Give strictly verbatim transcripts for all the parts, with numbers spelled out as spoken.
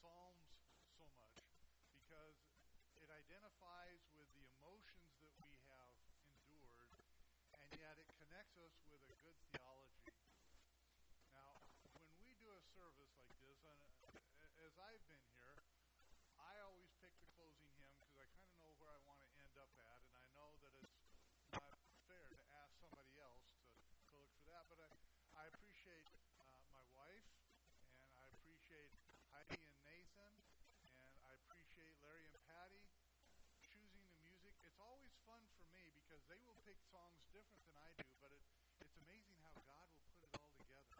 Psalms so much because it identifies with the emotions that we have endured, and yet it connects us with a good theology. Now, when we do a service like this, and as I've been here, I always pick the closing hymn because I kind of know where I want to end up at, and I know that it's not fair to ask somebody else to, to look for that, but I, I appreciate uh, my wife, and I appreciate Heidi and Nathan, and I appreciate Larry and Patty choosing the music. It's always fun for me because they will pick songs different than I do, but it, it's amazing how God will put it all together.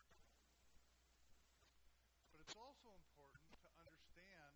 But it's also important to understand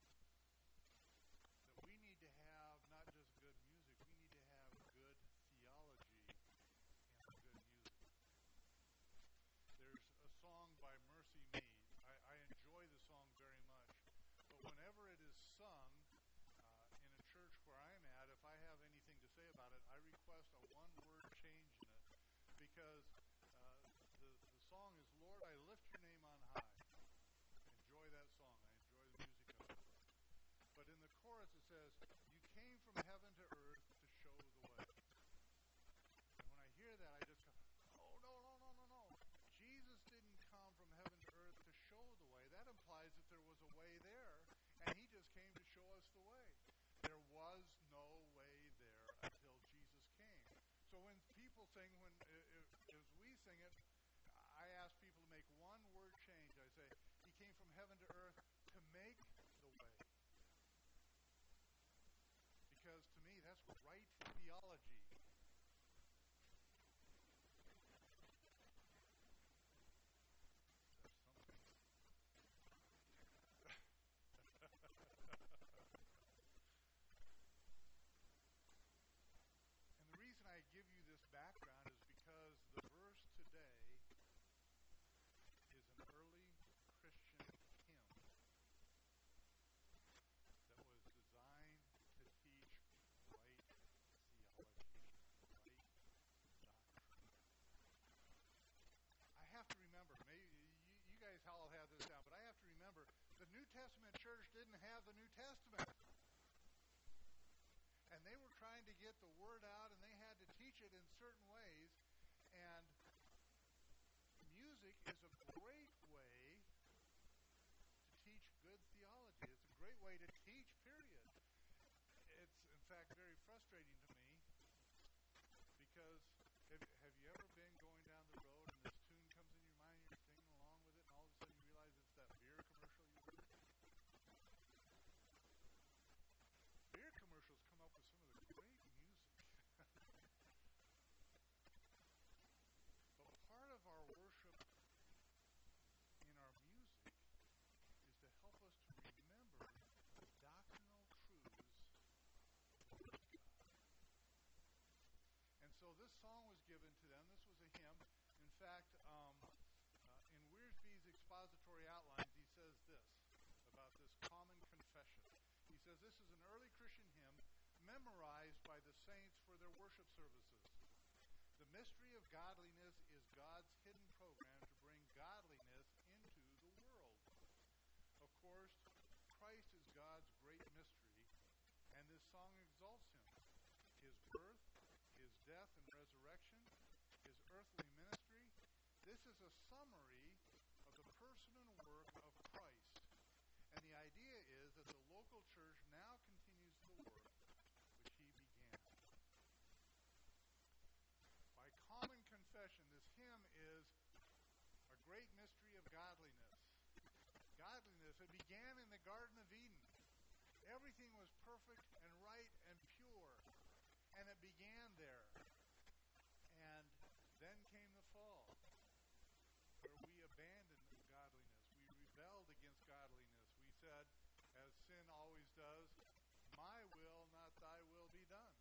that we need to have not just good music, we need to have good theology in our good music. There's a song by Mercy Me. I, I enjoy the song very much, but whenever it is sung uh, in a church where I'm at, if I have anything to say about it, I request a one-word change in it because uh, the, the song is, Lord, I lift your name on high. I enjoy that song. I enjoy the music of it. But in the chorus it says, you came from heaven to earth to show the way. And when I hear that, I just go, oh, no, no, no, no, no. Jesus didn't come from heaven to earth to show the way. That implies that there was a way there, and he just came to show us the way. There was no way there until Jesus came. So when people sing, when if, as we sing it, I ask people to make one word change. I say, he came from heaven to earth to make the way. Because to me, that's right theology. There's something. And the reason I give you this background is because the verse today is an early Christian hymn that was designed to teach right theology, right doctrine. I have to remember, maybe you, you guys all have this down, but I have to remember the New Testament church didn't have the New Testament. And they were trying to get the word out, and they had to teach it in certain ways. And music is a great way to teach good theology. It's a great way to teach, period. It's, in fact, very frustrating to me because have, have you ever been going down the road and this tune comes in your mind and you're singing along with it, and all of a sudden you realize it's that beer commercial you heard? Beer commercials come up with some of the great music. But part of our worship in our music is to help us to remember the doctrinal truths of the Word of God. And so this song was given to them. This was a hymn. In fact, um, uh, in Wiersbe's expository outlines, he says this about this common confession. He says this is an early Christian hymn memorized by the saints for their worship services. The mystery of godliness is God's hidden program to bring godliness into the world. Of course, Christ is God's great mystery, and this song exalts him. His birth, his death and resurrection, his earthly ministry. This is a summary of the person and work of Christ. And the idea is that the local church now continues the work which he began. By common confession, this hymn is a great mystery of godliness. Godliness, it began in the Garden of Eden. Everything was perfect and right and pure. And it began there. And then came the fall, where we abandoned godliness. We rebelled against godliness. We said, as sin always does, my will, not thy will be done.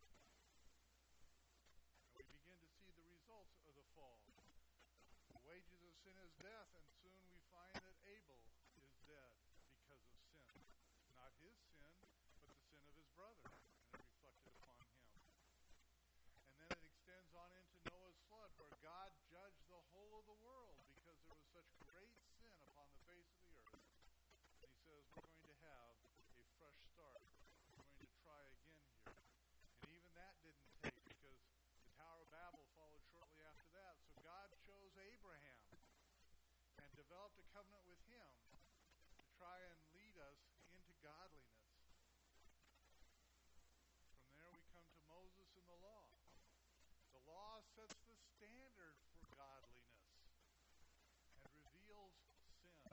And we begin to see the results of the fall. The wages of sin is death, and soon we find that Abel is dead because of sin. Not his sin, but the sin of his brother, and it reflected upon him. And then it extends on into Noah's flood, where God judged the whole of the world because there was such great sin upon the face of the earth. And he says, we're going to have a fresh start. We're going to try again here. And even that didn't take because the Tower of Babel followed shortly after that. So God chose Abraham and developed a covenant with him to try and lead us into godliness. From there we come to Moses and the law. The law sets the standard for godliness and reveals sin.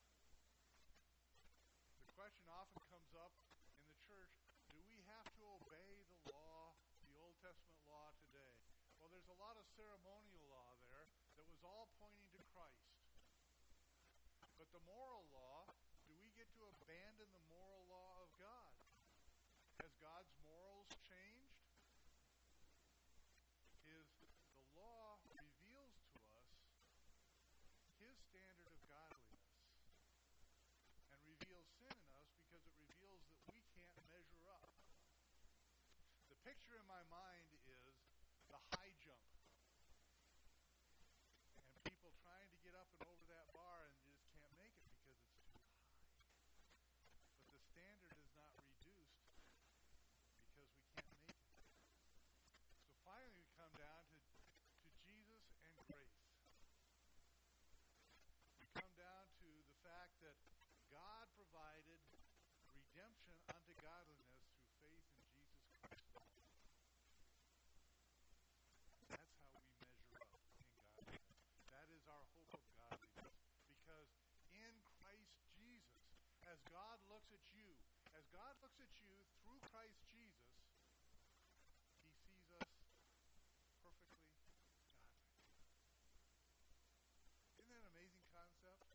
The question often comes up in the church, do we have to obey the law, the Old Testament law today? Well, there's a lot of ceremonial law there that was all pointing to Christ. But the moral law, do we get to abandon the moral law of God? Has God's morals changed? His, the law reveals to us his standard of godliness and reveals sin in us because it reveals that we can't measure up. The picture in my mind is the high jump. And people trying to get up and over that bar and just can't make it because it's too high. But the standard is not reduced because we can't make it. So finally we come down to, to Jesus and grace. We come down to the fact that God provided redemption unto godliness through faith in Jesus Christ alone. That's how we measure up in godliness. That is our hope of godliness. Because in Christ Jesus, as God looks at you, as God looks at you through Christ Jesus, he sees us perfectly godly. Isn't that an amazing concept?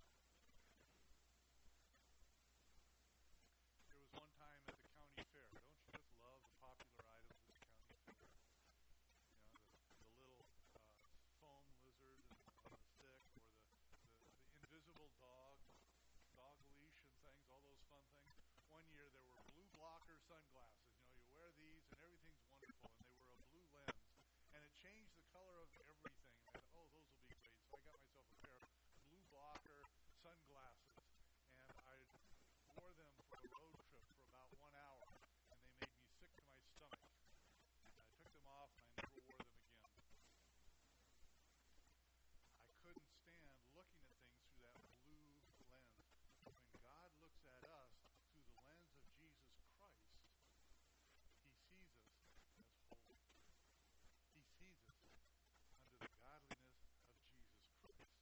There was one time at the county fair. Don't you just love the popular items at the county fair? You know, the, the little uh, foam lizard on the stick, or the, the, the invisible dog, dog leash and things, all those fun things. One year there were blue blocker sunglasses. You know, you wear these and everything's wonderful, and they were a blue lens. And it changed the color of everything. I thought, oh, those will be great. So I got myself a pair of blue blocker sunglasses, and I wore them for a road trip for about one hour, and they made me sick to my stomach. And I took them off, and I never wore them again. I couldn't stand looking at things through that blue lens. When God looks at us through the lens of Jesus Christ, he sees us as holy. He sees us under the godliness of Jesus Christ.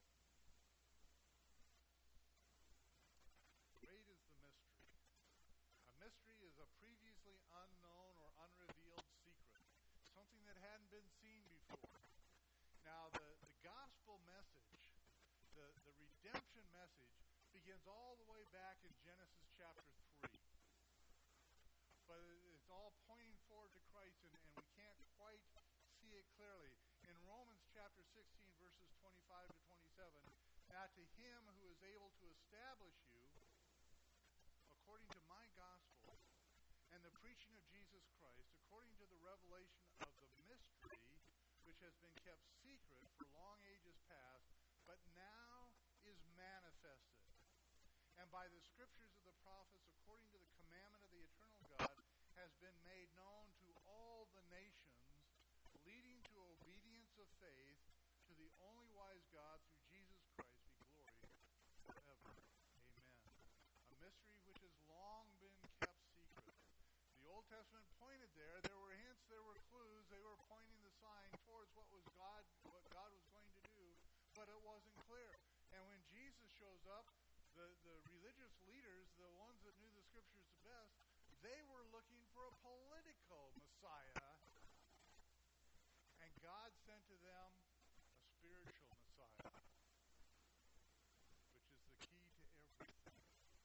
Great is the mystery. A mystery is a previously unknown or unrevealed secret, something that hadn't been seen before. Now, the, the gospel message, the, the redemption message, begins all the way back in Genesis chapter three. But it's all pointing forward to Christ, and, and we can't quite see it clearly. In Romans chapter sixteen, verses twenty-five to twenty-seven, now to him who is able to establish you according to my gospel and the preaching of Jesus Christ, according to the revelation of the mystery which has been kept secret for long ages past, but now is manifested. And by the scriptures of the prophets, according to the commandment of the eternal God, has been made known to all the nations, leading to obedience of faith, to the only wise God, through Jesus Christ, be glory forever. Amen. A mystery which has long been kept secret. The Old Testament pointed there. There were hints, there were clues. They were pointing the sign towards what was God, what God was going to do, but it wasn't clear. And when Jesus shows up, the, the religious leaders, the ones that knew the scriptures the best, they were looking for a political Messiah, and God sent to them a spiritual Messiah, which is the key to everything.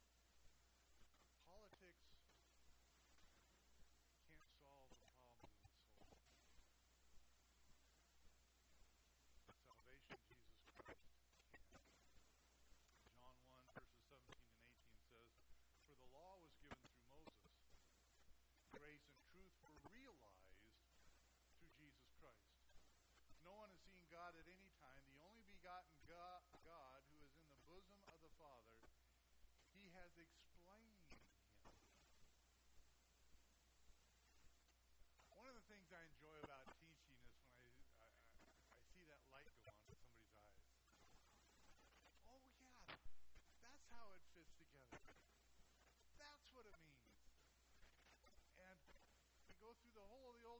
Politics can't solve the problems of the soul. Salvation, Jesus Christ can. John one, verses seventeen and eighteen says, for the law was given through Moses. Grace and truth were realized through Jesus Christ. No one has seen God at any time. The only begotten God, God who is in the bosom of the Father, he has expressed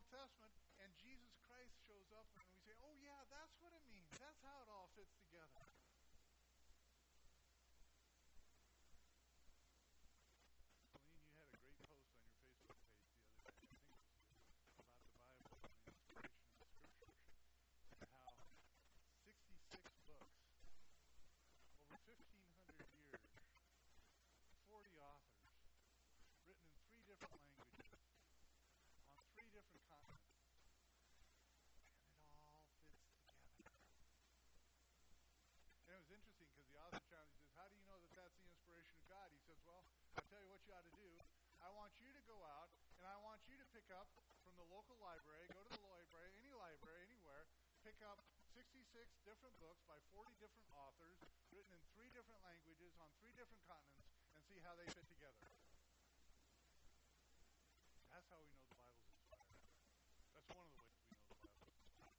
Testament, and Jesus Christ shows up, and we say, oh yeah, that's what it means. That's how it all fits together. Colleen, you had a great post on your Facebook page the other day, I think it was about the Bible and the inspiration of the Scriptures, and how sixty-six books, over fifteen hundred years, forty authors, written in three different languages, on three different continents, and it all fits together. And it was interesting because the author challenged, he says, how do you know that that's the inspiration of God? He says, well, I'll tell you what you ought to do. I want you to go out, and I want you to pick up from the local library, go to the library, any library, anywhere, pick up sixty-six different books by forty different authors, written in three different languages on three different continents, and see how they fit together. That's how we know the Bible's inspired. That's one of the ways we know the Bible's inspired.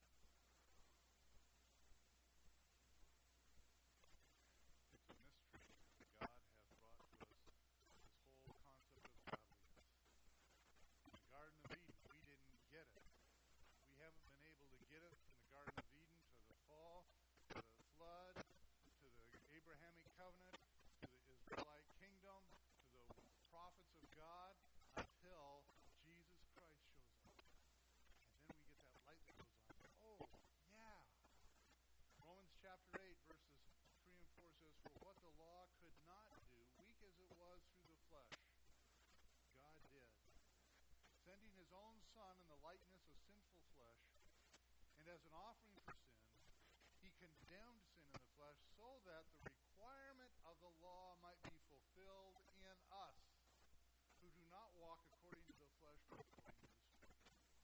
It's a mystery that God has brought to us this whole concept of godliness. In the Garden of Eden, we didn't get it. We haven't been able to get it from the Garden of Eden to the fall, to the flood, to the Abrahamic covenant, to the Israelite kingdom, to the prophets of God, until Jesus Christ shows up. And then we get that light that goes on. Oh, yeah. Romans chapter eight, verses three and four says, for what the law could not do, weak as it was through the flesh, God did, sending his own Son in the likeness of sinful flesh, and as an offering for sin, he condemned sin in the flesh so that the requirement of the law might be fulfilled in us, who do not walk according to the flesh, but according to the Spirit.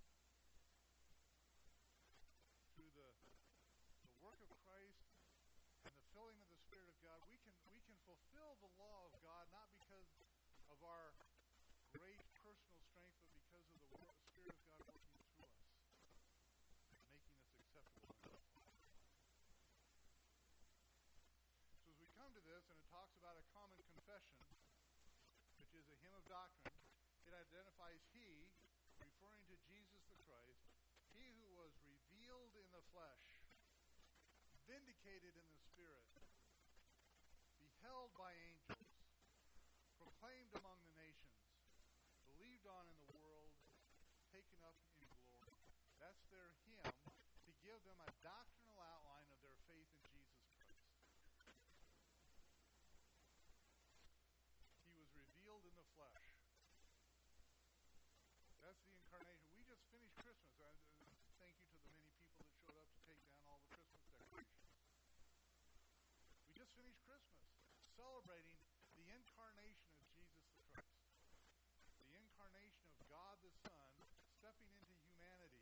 Through the, the work of Christ and the filling of the Spirit of God, we can we can fulfill the law of God, not because of our great personal strength, but because of the wor- Spirit of God working through us, making us acceptable unto the Father. So as we come to this, and it talks about a common confession, which is a hymn of doctrine, it identifies he, referring to Jesus the Christ, he who was revealed in the flesh, vindicated in the Spirit, beheld by angels, proclaimed among the nations, believed on in the world, taken up in glory. That's their hymn to give them a doctrinal outline of their faith in Jesus Christ. He was revealed in the flesh. That's the incarnation. We just finished Christmas. I, uh, thank you to the many people that showed up to take down all the Christmas decorations. We just finished Christmas, celebrating the incarnation of Jesus the Christ. The incarnation of God the Son stepping into humanity.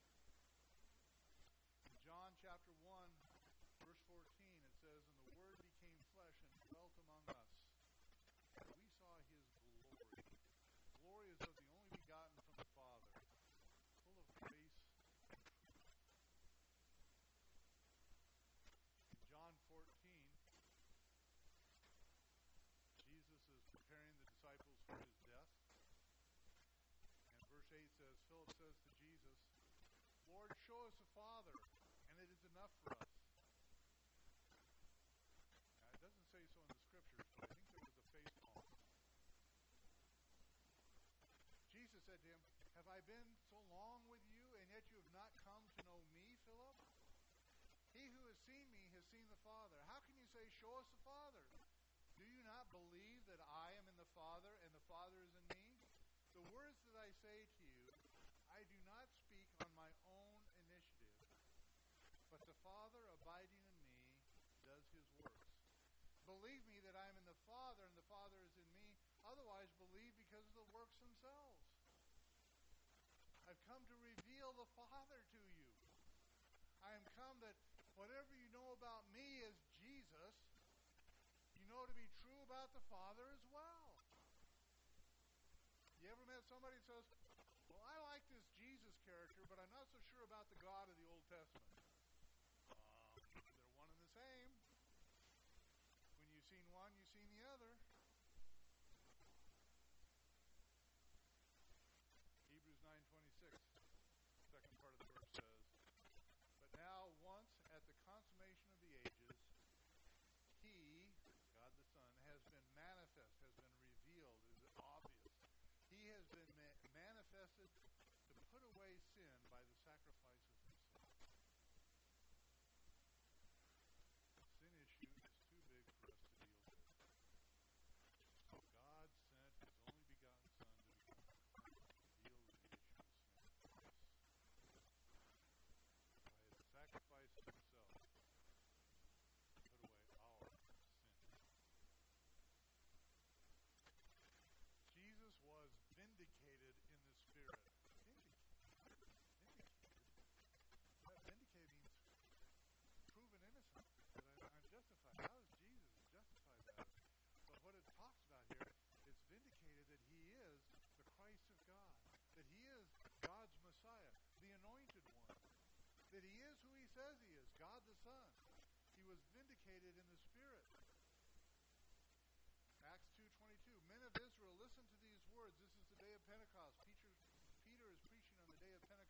In John chapter one, verse fourteen, it says, and the Word became flesh and dwelt among us. And we saw his glory. Glory is of the only begotten from the Father, full of grace and truth. In John fourteen, Jesus is preparing the disciples for his death. And verse eight says, Philip says to Jesus, Lord, show us the Father, and it is enough for us. Now, it doesn't say so in the Scriptures, but I think there was a face palm. Jesus said to him, have I been so long with you, and yet you have not come to know me, Philip? He who has seen me has seen the Father. How can you say, show us the Father? Do you not believe that I am in the Father, and the Father is in me? The words that I say to you, I do not speak on my own initiative, but the Father abiding in me does his works. Believe me that I am in the Father, and the Father is in me. Otherwise, believe because of the works themselves. I've come to reveal the Father to you. I am come that whatever you know about me as Jesus, you know to be true about the Father as well. You ever met somebody that says, well, I like this Jesus character, but I'm not so sure about the God of the Old Testament? Um, they're one and the same. When you've seen one, you've seen the other. Hebrews nine twenty-six.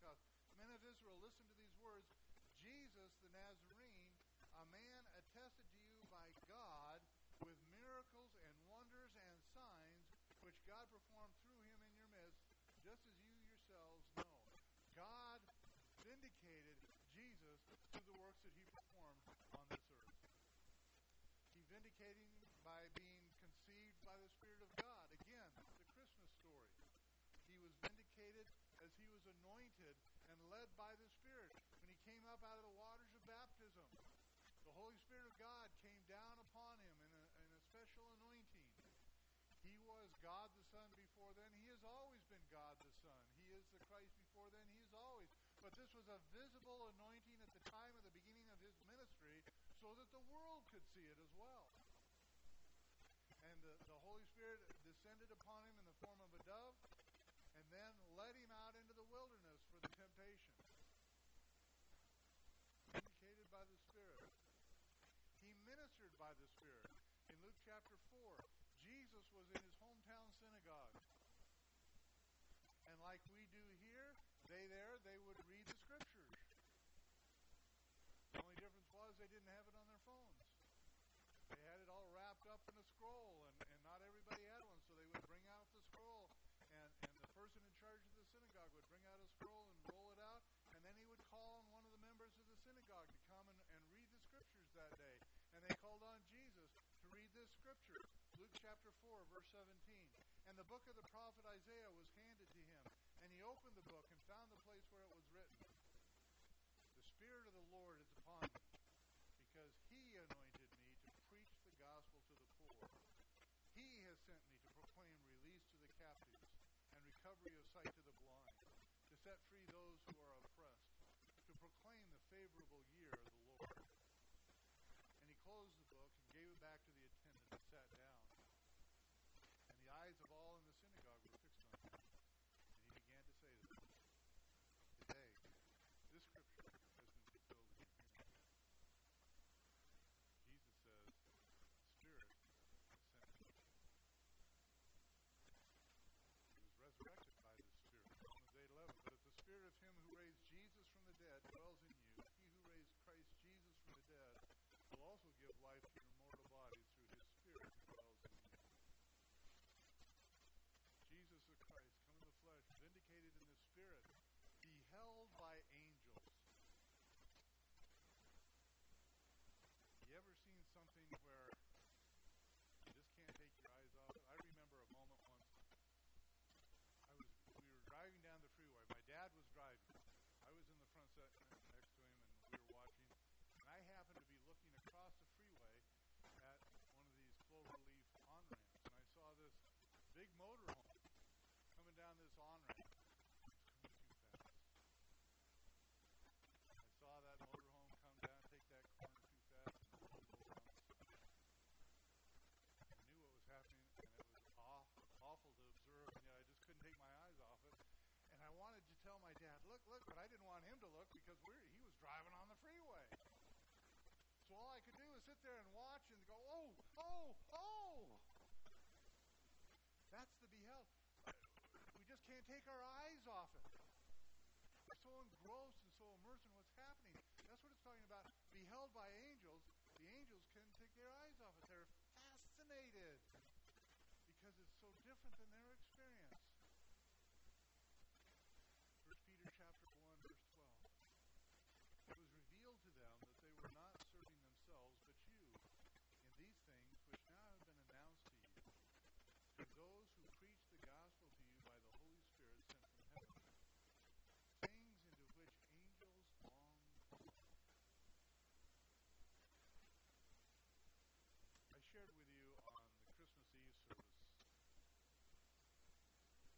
Pentecost. Men of Israel, listen to these words. Jesus the Nazarene, a man attested to you by God with miracles and wonders and signs, which God performed through him in your midst, just as you yourselves know. God vindicated Jesus through the works that he performed on this earth. He vindicated him by being conceived by the Spirit of God. Again, the Christmas story. He was vindicated as he was anointed and led by the Spirit. When he came up out of the waters of baptism, the Holy Spirit of God came down upon him in a, in a special anointing. He was God the Son before then. He has always been God the Son. He is the Christ before then. He is always. But this was a visible anointing at the time of the beginning of his ministry so that the world could see it as well. And the, the Holy Spirit descended upon him in the form of a dove and then led him out into the wilderness for the temptation. Vindicated by the Spirit. He ministered by the Spirit. In Luke chapter four, Jesus was in his hometown synagogue. And like we do here, they there, they would read the Scriptures. The only difference was they didn't have it on their phones. They had it all wrapped up in a scroll, and, and not everybody had one, so they would bring out the scroll, and, and the person in charge of the synagogue would bring out a scroll and roll it out, and then he would call on one of the members of the synagogue to come and, and read the Scriptures that day. And they called on Jesus to read this Scripture. Luke chapter four, verse seventeen. And the book of the prophet Isaiah was handed to him. And he opened the book and found the place where it was written, "The Spirit of the Lord is upon me, because he anointed me to preach the gospel to the poor. He has sent me to proclaim release to the captives and recovery of sight to the blind, to set free those who are oppressed, to proclaim the favorable year of the Lord." And he closed the book and gave it back to the attendant and sat down. And the eyes of all in the synagogue were fixed on him. And he began to say to them, "Today, this Scripture has been fulfilled in your hearing." Jesus says, "The Spirit has sent me." He was resurrected by the Spirit. Romans eight eleven. But if the Spirit of him who raised Jesus from the dead dwells in you, he who raised Christ Jesus from the dead will also give life to your mortal bodies through his Spirit who dwells in you. Jesus the Christ, come in the flesh, vindicated in the Spirit, beheld by angels. You ever seen something where you just can't take your eyes off it? I remember a moment once. I was we were driving down the freeway. My dad was driving. I was in the front seat next to him, and we were watching. And I happened to be looking across the freeway at one of these clover-leaf on-ramps, and I saw this big motorhome coming down this on-ramp. It was coming too fast. I saw that motorhome come down, take that corner too fast, and roll over on the side. I knew what was happening, and it was awful, awful to observe, and yet I just couldn't take my eyes off it. And I wanted to tell my dad, look, look, but I didn't want him to look because we're, he was driving on the freeway. So all I could do was sit there and watch and go, oh, oh, oh. That's the beheld. We just can't take our eyes off it. We're so engrossed and so immersed in what's happening. That's what it's talking about. Beheld by angels, the angels couldn't take their eyes off it. They're fascinated because it's so different than their experience. First Peter chapter one, verse twelve. It was revealed to them that they were not serving themselves, but you, in these things which now have been announced to you, to those who preach the gospel to you by the Holy Spirit sent from heaven, things into which angels long to look. I shared with you on the Christmas Eve service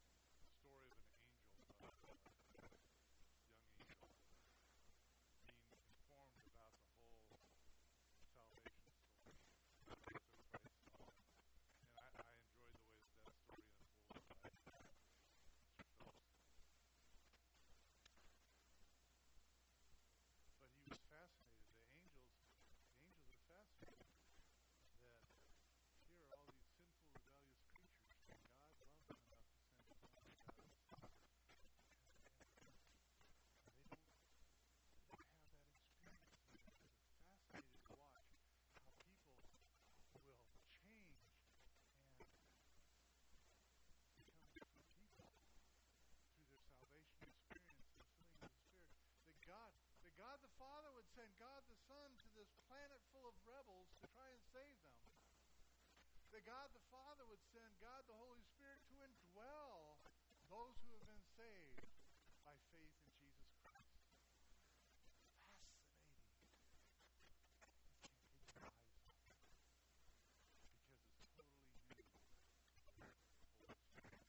that God the Father would send God the Holy Spirit to indwell those who have been saved by faith in Jesus Christ. Fascinating. This can't take your eyes off it, because it's totally new with the Holy Spirit.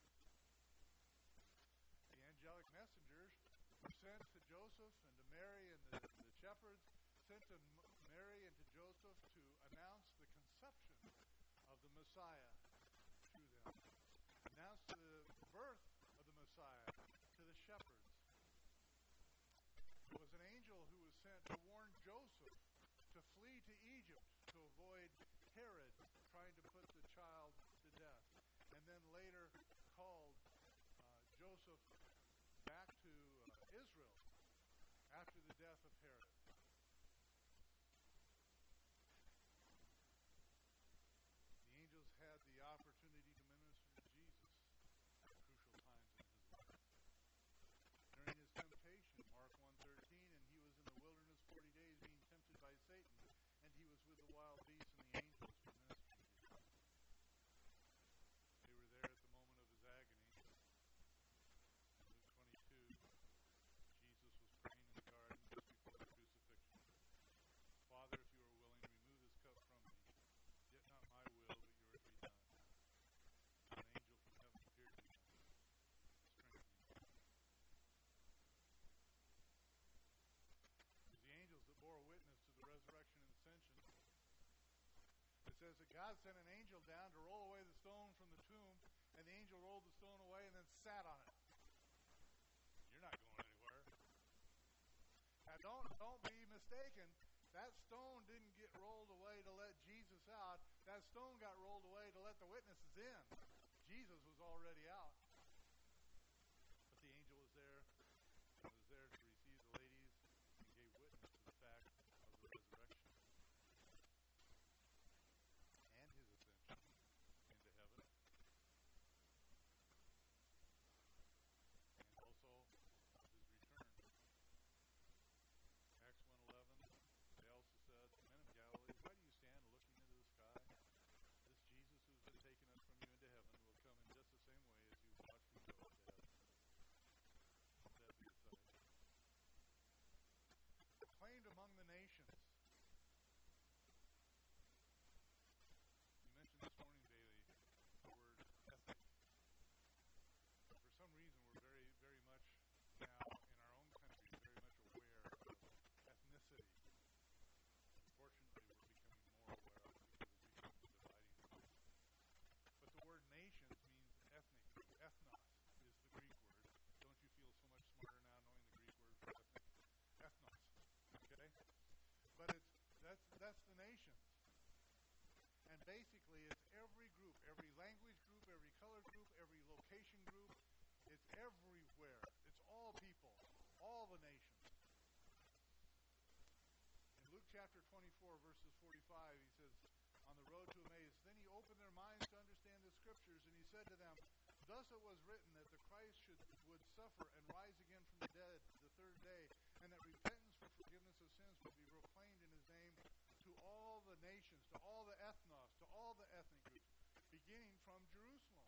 The angelic messengers were sent to Joseph and to Mary and the, the shepherds, sent to Mary and to Joseph to announce the conception of the Messiah through them. Announce the birth of the Messiah to the shepherds. There was an angel who was sent to warn Joseph to flee to Egypt to avoid Herod trying to put the child to death. And then later called uh, Joseph back to uh, Israel after the death of Herod. The angels had the opportunity to minister to Jesus at crucial times in his life. During his temptation, Mark one thirteen, and he was in the wilderness forty days being tempted by Satan, and he was with the wild beasts, and the angels were ministering to him. They were there at the moment of his agony. In Luke twenty-two, Jesus was praying in the garden just before the crucifixion. Father, if you are willing, remove this cup from me. Yet not my will, but yours be done. An angel from heaven appeared to him, strengthening him. It was the angels that bore witness to the resurrection and ascension. It says that God sent an angel down to roll away the stone from the tomb, and the angel rolled the stone away and then sat on it. You're not going anywhere. Now don't, don't be mistaken. That stone didn't get rolled away to let Jesus out. That stone got rolled away to let the witnesses in. Jesus was already out. But the angel was there. He was there to receive the ladies and gave witness to the fact of the resurrection and his ascension into heaven. And also of his return. Acts one eleven, they also said, Men of Galilee, why do you stand looking into the sky? This Jesus who has been taken up from you into heaven will come in just the same way as you watched him go into heaven. Won't that be a sight? Proclaimed among the nations. You mentioned this morning, Bailey, the word ethnic. For some reason, we're very, very much now in our own country, very much aware of ethnicity. Unfortunately, we're becoming more aware of it because it's become the dividing line. But the word nations means ethnic group. Ethnos is the Greek word. Don't you feel so much smarter now knowing the Greek word for ethnic? Ethnos. Okay? But it's that's that's the nations. And basically it's every group, every language group, every color group, every location group. It's everywhere. It's all people, all the nations. In Luke chapter twenty-four, verses forty-five, he says, on the road to Emmaus, then he opened their minds to understand the scriptures, and he said to them, thus it was written that the Christ should would suffer and rise again from the dead the third day, and that repentance for forgiveness of sins would be proclaimed in his name to all the nations, to all the ethnos, to all the ethnic groups, beginning from Jerusalem.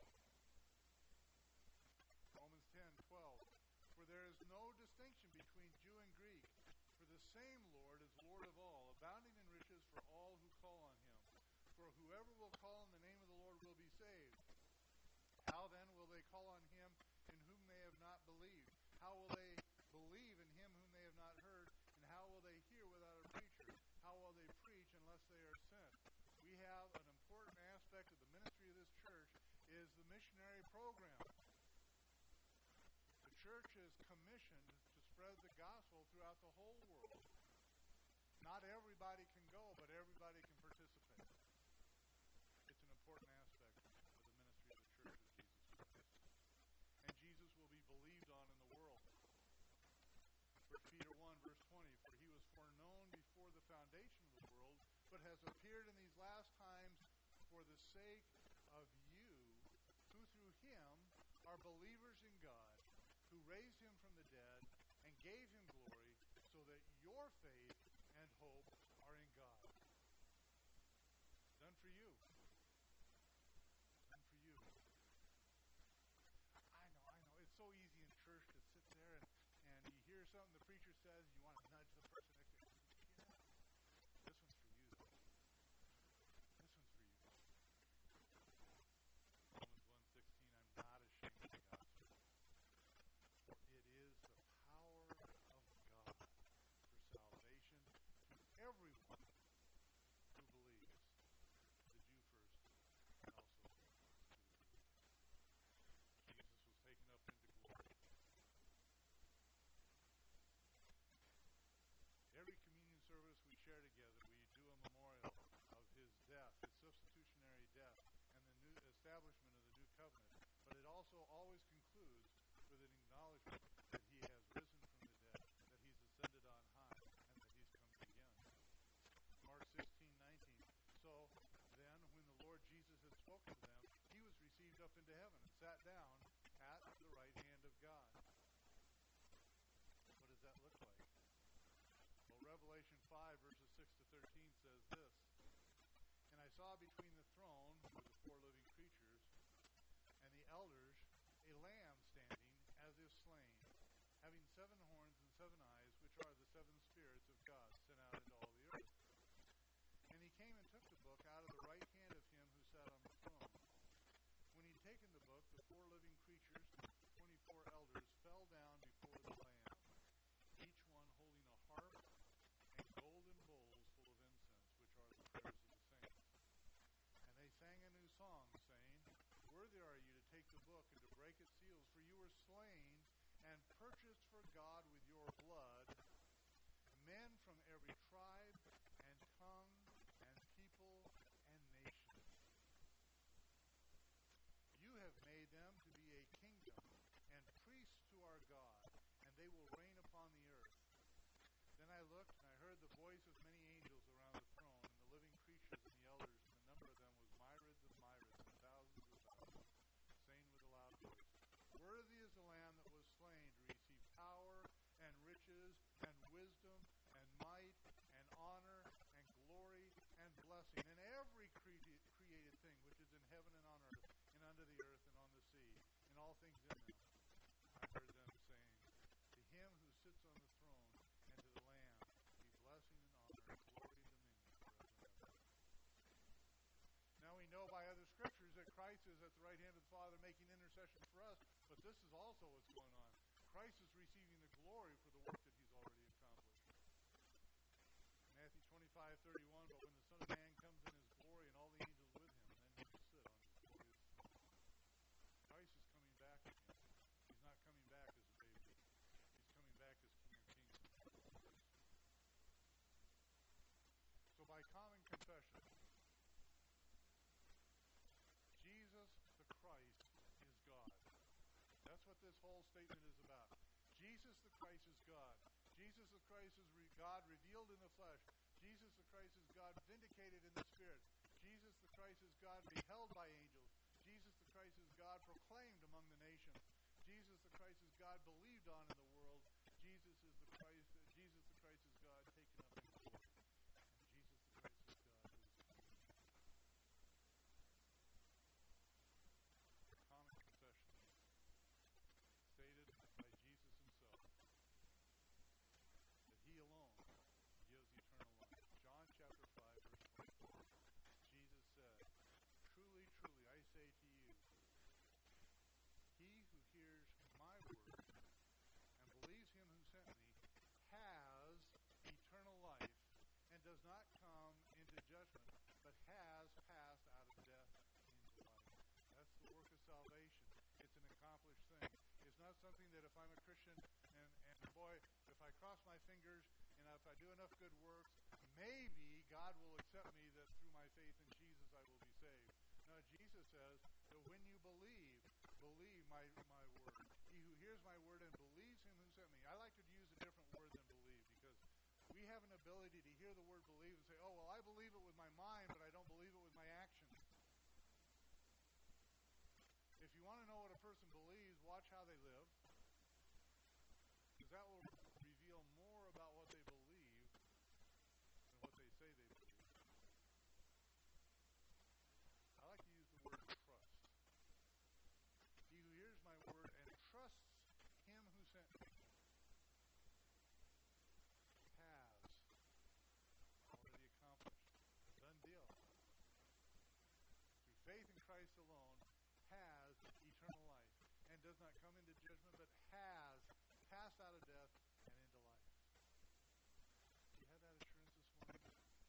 Romans ten twelve, for there is no distinction between Jew and Greek, for the same Lord is Lord of all, abounding in riches for all who call on him. For whoever will call on the name of the Lord will be saved. How then will they call on him in whom they have not believed? How will they believe in him whom they have not heard? And how will they hear without a preacher? How will they preach unless they are sent? We have an important aspect of the ministry of this church is the missionary program. The church is commissioned to spread the gospel throughout the whole world. Not everybody can go, but everybody can participate. It's an important aspect of the ministry of the church of Jesus Christ. And Jesus will be believed on in the world. First Peter one, verse twenty, for he was foreknown before the foundation of the world, but has appeared in these last times for the sake of you, who through him are believers in God, who raised him from the dead and gave him glory, so that your faith and hope are in God. Done for you. under the earth and on the sea, and all things in them. I heard them saying, to him who sits on the throne and to the Lamb be blessing and honor, glory and dominion forever and ever. Now we know by other scriptures that Christ is at the right hand of the Father making intercession for us, but this is also what's going on. Christ is receiving the glory for the work that he's already accomplished. Matthew twenty-five thirty-one, but when the Son of Man comes in his glory and all the angels with him, then he will sit on his glorious throne. Christ is coming back again. He's not coming back as a baby. He's coming back as King of Kings and Lord of Lords. So by common confession, Jesus the Christ is God. That's what this whole statement is about. Jesus the Christ is God. Jesus the Christ is re- God revealed in the flesh. Jesus the Christ is God vindicated in the Spirit. Jesus the Christ is God beheld by angels. Jesus the Christ is God proclaimed among the nations. Jesus the Christ is God believed on in the world. Jesus is the Christ. Uh, Jesus the Christ is God taken up in glory. And Jesus the Christ is God who is coming again. Common confession stated by Jesus himself that he alone gives eternal life. John chapter five, verse twenty-four. Jesus said, truly, truly, I say to you, he who hears my word and believes him who sent me has eternal life and does not come into judgment, but has passed out of death into life. That's the work of salvation. It's an accomplished thing. It's not something that if I'm a Christian and, and boy, if I cross my fingers and if I do enough good works, maybe God will accept me that through my faith in Jesus I will be saved. No, Jesus says that when you believe, believe my, my word. He who hears my word and believes him who sent me. I like to use a different word than believe because we have an ability to hear the word believe and say, oh, well, I believe it with my mind, but I don't believe it with my actions. If you want to know what a person believes, watch how they live, because that will reveal more about what they believe than what they say they believe. I like to use the word trust. He who hears my word and trusts him who sent me has already accomplished. Done deal. Through faith in Christ alone, has eternal life and does not come into judgment, but has passed out of death and into life. Do you have that assurance this morning?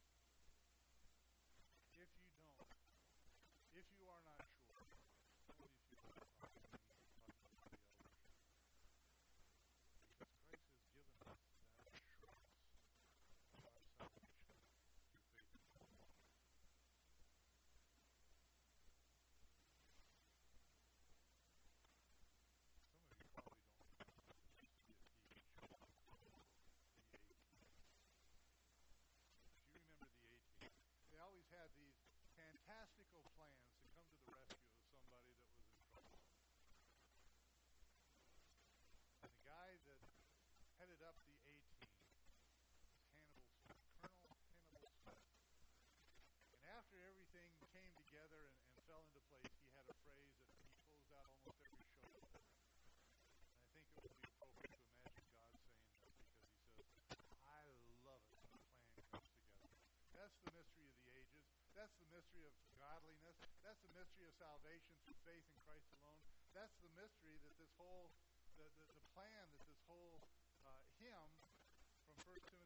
If you don't, if you are not sure, tell me if you want to talk to me. You can talk to the elders. Because Christ has given us that assurance of our salvation through faith in Christ. Some of you probably don't remember. There used to be a T V show called The A-Team. If you remember The A-Team, they always had these fantastical plans to come to the rescue of somebody that was in trouble. And the guy that headed up the A-Team was Hannibal Smith, Colonel Hannibal Smith. And after everything came together and, and fell into place, he had a phrase that he closed out almost every show with. And I think it would be appropriate to imagine God saying this because he says, I love it when a plan comes together. That's the mystery of the ages. That's the mystery of godliness. That's the mystery of salvation through faith in Christ alone. That's the mystery that this whole, the, the, the plan that this whole uh, hymn from First Timothy